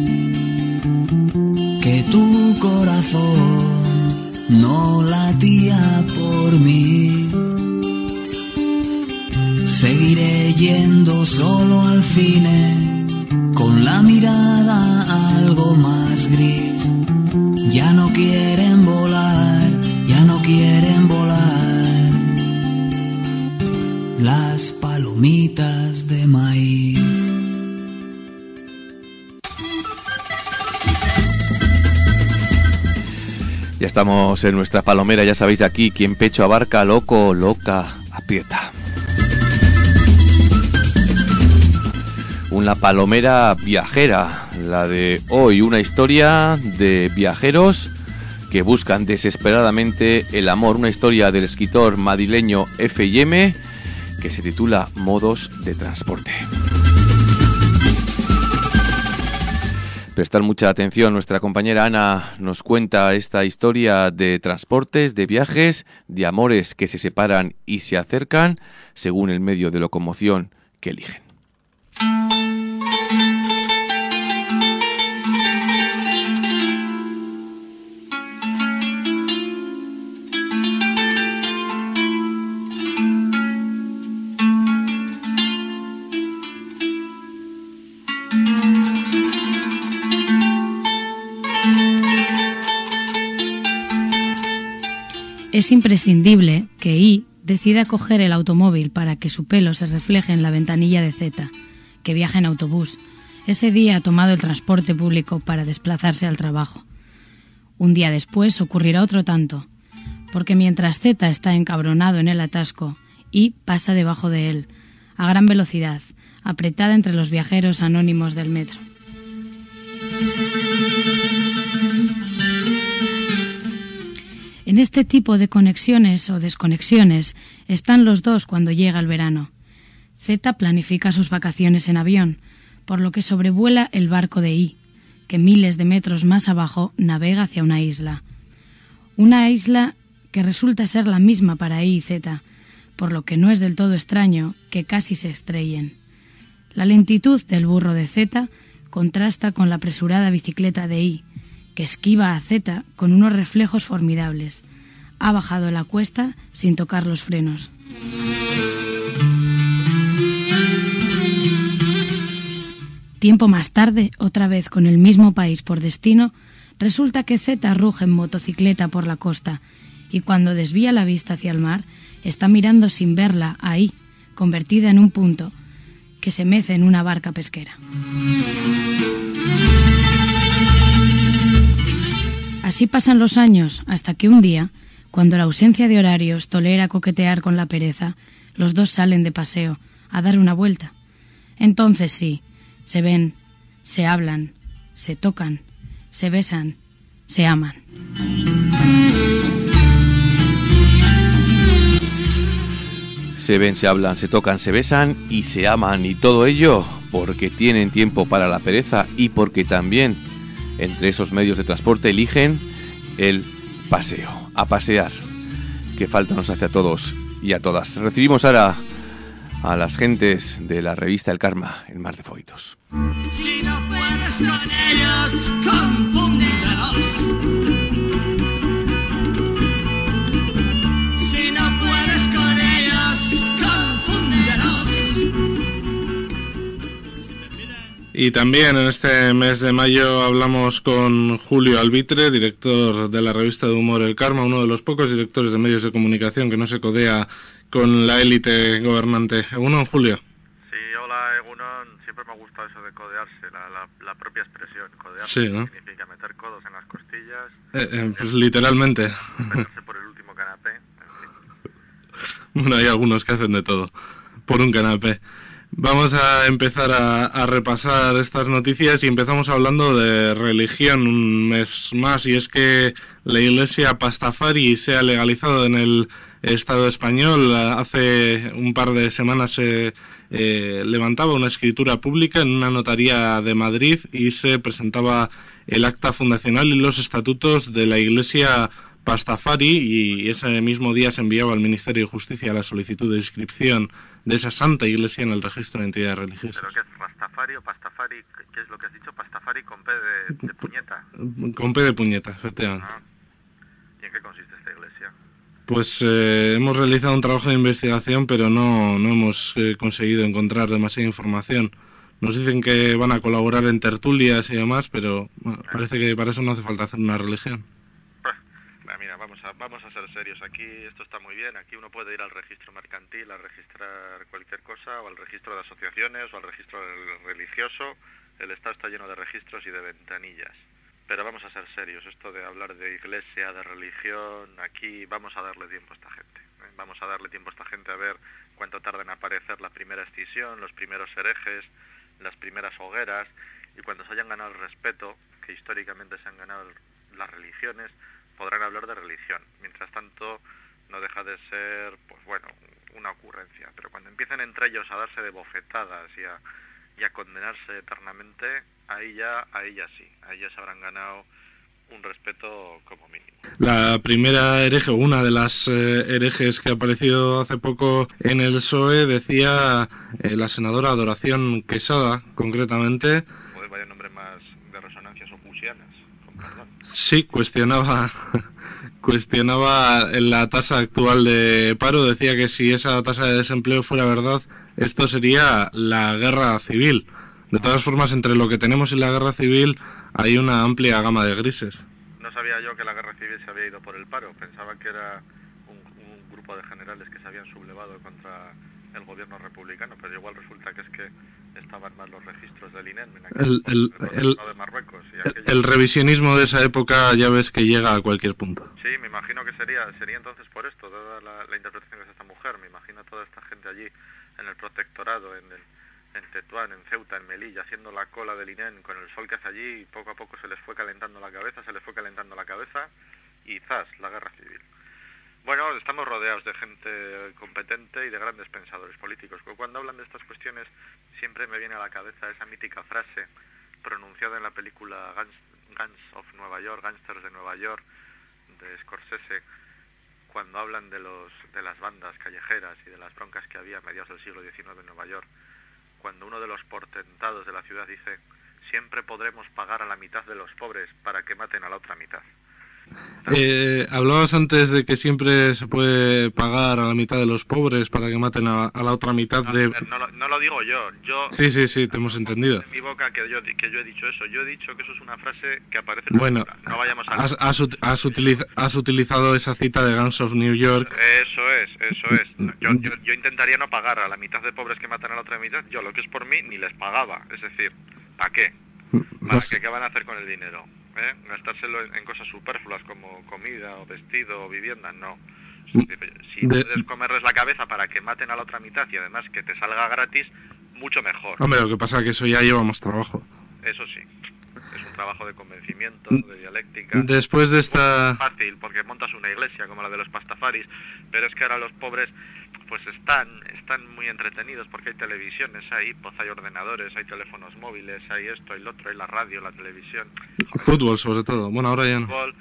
[SPEAKER 7] que tu corazón no latía por mí. Seguiré yendo solo al cine con la mirada algo más gris. Ya no quieren volar, ya no quieren volar las palomitas de maíz.
[SPEAKER 2] Ya estamos en nuestra palomera, ya sabéis, aquí quien pecho abarca, loco, loca, aprieta. Una palomera viajera, la de hoy, una historia de viajeros que buscan desesperadamente el amor, una historia del escritor madrileño F y M que se titula Modos de transporte. Prestar mucha atención, nuestra compañera Ana nos cuenta esta historia de transportes, de viajes, de amores que se separan y se acercan según el medio de locomoción que eligen.
[SPEAKER 3] Es imprescindible que I decida coger el automóvil para que su pelo se refleje en la ventanilla de Z, que viaja en autobús. Ese día ha tomado el transporte público para desplazarse al trabajo. Un día después ocurrirá otro tanto, porque mientras Z está encabronado en el atasco, I pasa debajo de él, a gran velocidad, apretada entre los viajeros anónimos del metro. En este tipo de conexiones o desconexiones están los dos cuando llega el verano. Z planifica sus vacaciones en avión, por lo que sobrevuela el barco de I, que miles de metros más abajo navega hacia una isla. Una isla que resulta ser la misma para I y Z, por lo que no es del todo extraño que casi se estrellen. La lentitud del burro de Z contrasta con la apresurada bicicleta de I, que esquiva a Z con unos reflejos formidables. Ha bajado la cuesta sin tocar los frenos. Tiempo más tarde, otra vez con el mismo país por destino, resulta que Z ruge en motocicleta por la costa y cuando desvía la vista hacia el mar, está mirando sin verla a I, convertida en un punto, que se mece en una barca pesquera. Así pasan los años, hasta que un día, cuando la ausencia de horarios tolera coquetear con la pereza, los dos salen de paseo, a dar una vuelta. Entonces sí, se ven, se hablan, se tocan, se besan, se aman.
[SPEAKER 2] Se ven, se hablan, se tocan, se besan y se aman, y todo ello porque tienen tiempo para la pereza y porque también entre esos medios de transporte eligen el paseo, a pasear, que falta nos hace a todos y a todas. Recibimos ahora a las gentes de la revista El Karma, El Mar de Fueguitos.
[SPEAKER 8] Si no puedes con ellos, confúndelos. Si no puedes con ellos, confúndelos.
[SPEAKER 9] Y también en este mes de mayo hablamos con Julio Albitre, director de la revista de humor El Karma, uno de los pocos directores de medios de comunicación que no se codea con la élite gobernante. Egunon, Julio.
[SPEAKER 10] Sí, hola, Egunon. Siempre me ha gustado eso de codearse, la, la, la propia expresión. Codearse
[SPEAKER 9] sí, ¿no?
[SPEAKER 10] Significa meter codos en las costillas.
[SPEAKER 9] Eh, eh, pues literalmente.
[SPEAKER 10] Meterse por el último canapé. En fin.
[SPEAKER 9] Bueno, hay algunos que hacen de todo por un canapé. Vamos a empezar a, a repasar estas noticias y empezamos hablando de religión un mes más, y es que la iglesia Pastafari se ha legalizado en el Estado español. Hace un par de semanas se eh, levantaba una escritura pública en una notaría de Madrid y se presentaba el acta fundacional y los estatutos de la iglesia Pastafari, y ese mismo día se enviaba al Ministerio de Justicia la solicitud de inscripción de esa santa iglesia en el registro de entidades religiosas.
[SPEAKER 10] ¿Pero qué es? ¿Rastafari o Pastafari? ¿Qué es lo que has dicho? ¿Pastafari con P de, de puñeta?
[SPEAKER 9] Con P de puñeta, efectivamente.
[SPEAKER 10] Ah. ¿Y en qué consiste esta iglesia?
[SPEAKER 9] Pues eh, hemos realizado un trabajo de investigación, pero no, no hemos eh, conseguido encontrar demasiada información. Nos dicen que van a colaborar en tertulias y demás, pero bueno, parece que para eso no hace falta hacer una religión.
[SPEAKER 10] Mira, vamos a, vamos a ser serios. Aquí esto está muy bien. Aquí uno puede ir al registro mercantil a registrar cualquier cosa, o al registro de asociaciones, o al registro religioso. El Estado está lleno de registros y de ventanillas. Pero vamos a ser serios. Esto de hablar de iglesia, de religión, aquí vamos a darle tiempo a esta gente. ¿eh? Vamos a darle tiempo a esta gente a ver cuánto tarda en aparecer la primera escisión, los primeros herejes, las primeras hogueras, y cuando se hayan ganado el respeto, que históricamente se han ganado las religiones, podrán hablar de religión. Mientras tanto, no deja de ser, pues bueno, una ocurrencia. Pero cuando empiecen entre ellos a darse de bofetadas y a, y a condenarse eternamente, ahí ya, ahí ya sí, ahí ya se habrán ganado un respeto como mínimo.
[SPEAKER 9] La primera hereje, una de las eh, herejes que ha aparecido hace poco en el P S O E, decía eh, la senadora Adoración Quesada, concretamente.
[SPEAKER 10] Joder, vaya nombre más de resonancias opusianas, con perdón.
[SPEAKER 9] Sí, cuestionaba cuestionaba la tasa actual de paro, decía que si esa tasa de desempleo fuera verdad, esto sería la guerra civil. De todas formas, entre lo que tenemos y la guerra civil hay una amplia gama de grises.
[SPEAKER 10] No sabía yo que la guerra civil se había ido por el paro, pensaba que era un, un grupo de generales que se habían sublevado contra el gobierno republicano, pero igual resulta que es que estaban mal los registros del I N E M en aquel
[SPEAKER 9] el, el, el,
[SPEAKER 10] de Marruecos. Y
[SPEAKER 9] aquello... El revisionismo de esa época ya ves que llega a cualquier punto.
[SPEAKER 10] Sí, me imagino que sería sería entonces por esto, dada la, la interpretación que hace esta mujer. Me imagino a toda esta gente allí en el protectorado, en, el, en Tetuán, en Ceuta, en Melilla, haciendo la cola del I N E M con el sol que hace allí, y poco a poco se les fue calentando la cabeza, se les fue calentando la cabeza, y ¡zas!, la guerra civil. Bueno, estamos rodeados de gente competente y de grandes pensadores políticos. Cuando hablan de estas cuestiones siempre me viene a la cabeza esa mítica frase pronunciada en la película Guns, Guns of Nueva York, Gangsters de Nueva York, de Scorsese, cuando hablan de los de las bandas callejeras y de las broncas que había a mediados del siglo diecinueve en Nueva York, cuando uno de los portentados de la ciudad dice: siempre podremos pagar a la mitad de los pobres para que maten a la otra mitad.
[SPEAKER 9] Eh, hablabas antes de que siempre se puede pagar a la mitad de los pobres para que maten a, a la otra mitad de...
[SPEAKER 10] No, no, no lo digo yo, yo...
[SPEAKER 9] Sí, sí, sí, te hemos entendido.
[SPEAKER 10] En mi boca que yo, que yo he dicho eso, yo he dicho que eso es una frase que aparece en
[SPEAKER 9] bueno,
[SPEAKER 10] la no vayamos a...
[SPEAKER 9] has, has, has, utiliz, has utilizado esa cita de Guns of New York.
[SPEAKER 10] Eso es, eso es. Yo, yo, yo intentaría no pagar a la mitad de pobres que matan a la otra mitad, yo lo que es por mí ni les pagaba, es decir, ¿para qué? ¿Para qué? ¿Qué van a hacer con el dinero? ¿Eh? Gastárselo en, en cosas superfluas como comida o vestido o vivienda, no. Es decir, si de... puedes comerles la cabeza para que maten a la otra mitad y además que te salga gratis, mucho mejor.
[SPEAKER 9] Hombre, lo que pasa es que eso ya lleva más trabajo.
[SPEAKER 10] Eso sí, es un trabajo de convencimiento, de dialéctica.
[SPEAKER 9] Después de esta...
[SPEAKER 10] Es fácil, porque montas una iglesia como la de los pastafaris, pero es que ahora los pobres pues están están muy entretenidos porque hay televisiones, hay, pues hay ordenadores, hay teléfonos móviles, hay esto, hay lo otro, hay la radio, la televisión.
[SPEAKER 9] Joder, fútbol sobre todo, bueno, ahora ya no.
[SPEAKER 10] Fútbol,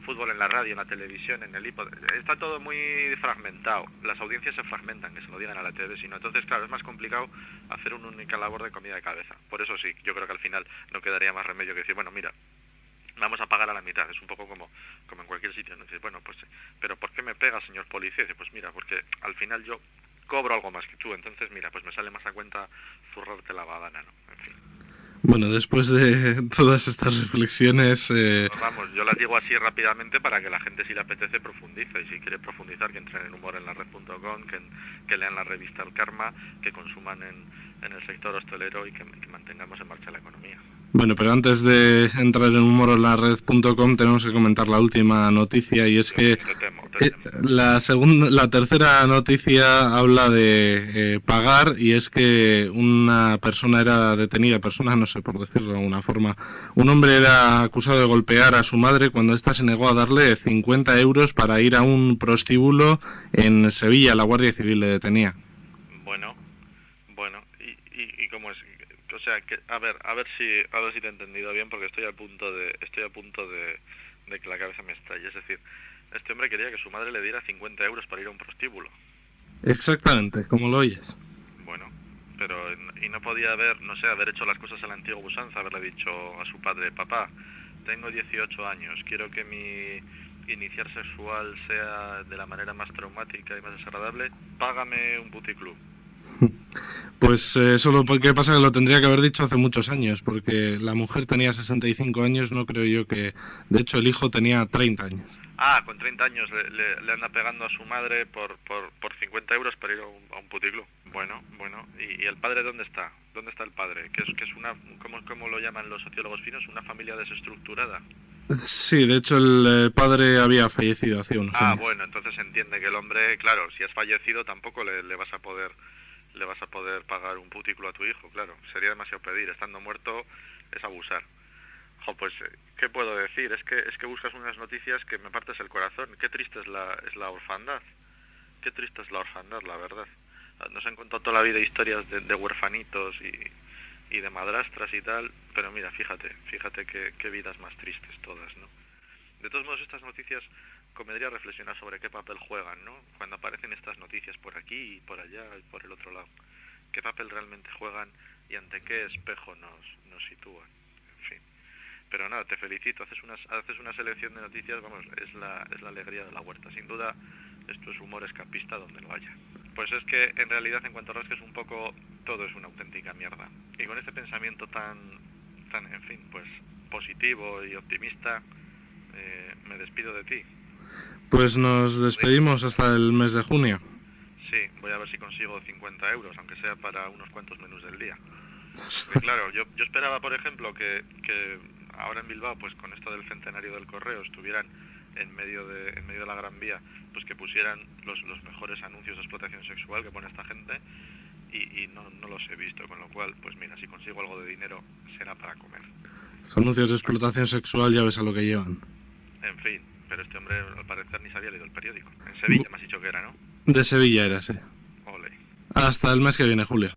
[SPEAKER 10] fútbol en la radio, en la televisión, en el iPod, está todo muy fragmentado. Las audiencias se fragmentan, que se lo digan a la T V, sino entonces, claro, es más complicado hacer una única labor de comida de cabeza. Por eso sí, yo creo que al final no quedaría más remedio que decir, bueno, mira, vamos a pagar a la mitad. Es un poco como, como en cualquier sitio, ¿no? Dices, bueno, pues, pero ¿por qué me pega, señor policía? Dice, pues mira, porque al final yo cobro algo más que tú, entonces mira, pues me sale más a cuenta zurrarte la badana, ¿no? En fin.
[SPEAKER 9] Bueno, después de todas estas reflexiones... Eh...
[SPEAKER 10] Pues vamos, yo las digo así rápidamente para que la gente, si le apetece, profundice. Y si quiere profundizar, que entren en humor en la red punto com, que, que lean la revista El Karma, que consuman en, en el sector hostelero y que, que mantengamos en marcha la economía.
[SPEAKER 9] Bueno, pero antes de entrar en humor en la red punto com tenemos que comentar la última noticia, y es que
[SPEAKER 10] te temo, te temo.
[SPEAKER 9] eh, la segunda, la tercera noticia habla de eh, pagar, y es que una persona era detenida, persona no sé por decirlo de alguna forma, un hombre era acusado de golpear a su madre cuando ésta se negó a darle cincuenta euros para ir a un prostíbulo en Sevilla. La Guardia Civil le detenía.
[SPEAKER 10] Bueno, bueno, y, y, y cómo es... O sea, que, a ver, a ver si, a ver si te he entendido bien, porque estoy a punto de, estoy a punto de, de que la cabeza me estalle. Es decir, este hombre quería que su madre le diera cincuenta euros para ir a un prostíbulo.
[SPEAKER 9] Exactamente, como lo oyes.
[SPEAKER 10] Bueno, pero y no podía haber, no sé, haber hecho las cosas a la antigua usanza, haberle dicho a su padre, papá, tengo dieciocho años, quiero que mi iniciar sexual sea de la manera más traumática y más desagradable, págame un puticlub.
[SPEAKER 9] Pues eh, solo porque pasa que lo tendría que haber dicho hace muchos años, porque la mujer tenía sesenta y cinco años, no creo yo que... De hecho, el hijo tenía treinta años.
[SPEAKER 10] Ah, con treinta años le, le, le anda pegando a su madre por, por, por cincuenta euros para ir a un, a un puticlub. Bueno, bueno, ¿y, ¿y el padre dónde está? ¿Dónde está el padre? Que es, que es una, ¿cómo, cómo lo llaman los sociólogos finos? Una familia desestructurada.
[SPEAKER 9] Sí, de hecho el eh, padre había fallecido hace unos
[SPEAKER 10] ah,
[SPEAKER 9] años.
[SPEAKER 10] Ah, bueno, entonces se entiende que el hombre, claro, si has fallecido tampoco le, le vas a poder... le vas a poder pagar un putículo a tu hijo, claro, sería demasiado pedir, estando muerto es abusar. Jo, pues, ¿qué puedo decir? Es que es que buscas unas noticias que me partes el corazón. Qué triste es la es la orfandad, qué triste es la orfandad, la verdad. Nos han contado toda la vida historias de, de huerfanitos y, y de madrastras y tal, pero mira, fíjate, fíjate qué, qué vidas más tristes todas, ¿no? De todos modos, estas noticias convendría reflexionar sobre qué papel juegan, ¿no? Cuando aparecen estas noticias por aquí y por allá y por el otro lado. ¿Qué papel realmente juegan y ante qué espejo nos, nos sitúan? En fin. Pero nada, te felicito, haces una, haces una selección de noticias, vamos, es la, es la alegría de la huerta. Sin duda, esto es humor escapista donde lo haya. Pues es que, en realidad, en cuanto rasques un poco, todo es una auténtica mierda. Y con este pensamiento tan, tan en fin, pues, positivo y optimista, eh, me despido de ti.
[SPEAKER 9] Pues nos despedimos hasta el mes de junio.
[SPEAKER 10] Sí, voy a ver si consigo cincuenta euros, aunque sea para unos cuantos menús del día. Porque, claro, yo, yo esperaba, por ejemplo, que, que ahora en Bilbao, pues con esto del centenario del correo, estuvieran en medio de, en medio de la Gran Vía, pues que pusieran los, los mejores anuncios de explotación sexual que pone esta gente, y, y no, no los he visto, con lo cual, pues mira, si consigo algo de dinero, será para comer.
[SPEAKER 9] Los anuncios de explotación sexual ya ves a lo que llevan.
[SPEAKER 10] En fin. Pero este hombre, al parecer, ni se había leído el periódico. En Sevilla me has dicho que era, ¿no?
[SPEAKER 9] De Sevilla era, sí.
[SPEAKER 10] Ole.
[SPEAKER 9] Hasta el mes que viene, Julio.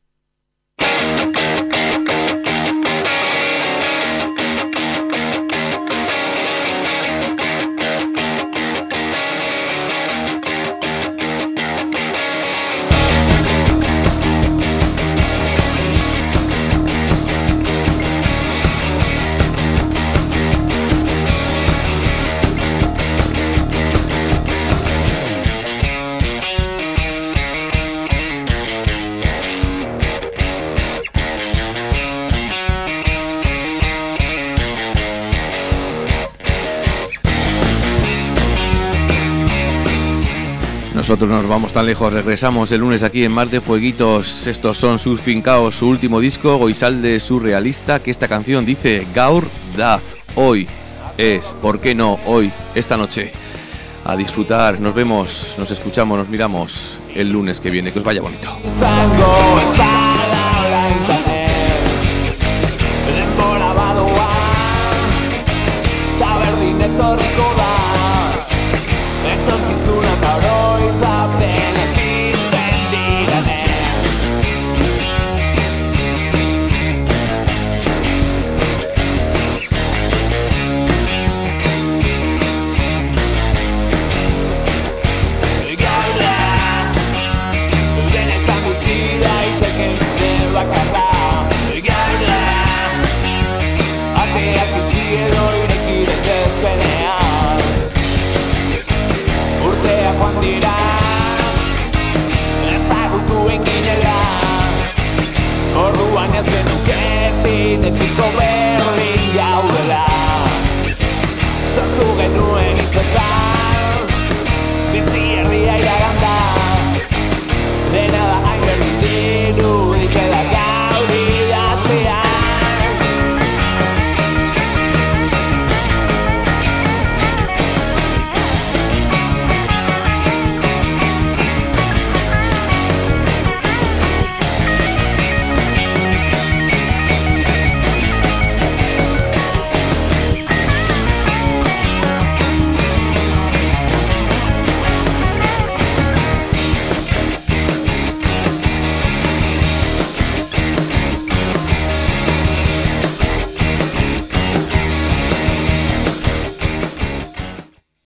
[SPEAKER 2] Nosotros nos vamos tan lejos, regresamos el lunes aquí en Mar de Fueguitos. Estos son Surfing Chaos, su último disco, Goizalde Surrealista, que esta canción dice Gaur da, hoy es, ¿por qué no? Hoy, esta noche. A disfrutar, nos vemos, nos escuchamos, nos miramos el lunes que viene, que os vaya bonito.
[SPEAKER 11] Taberdin etorriko da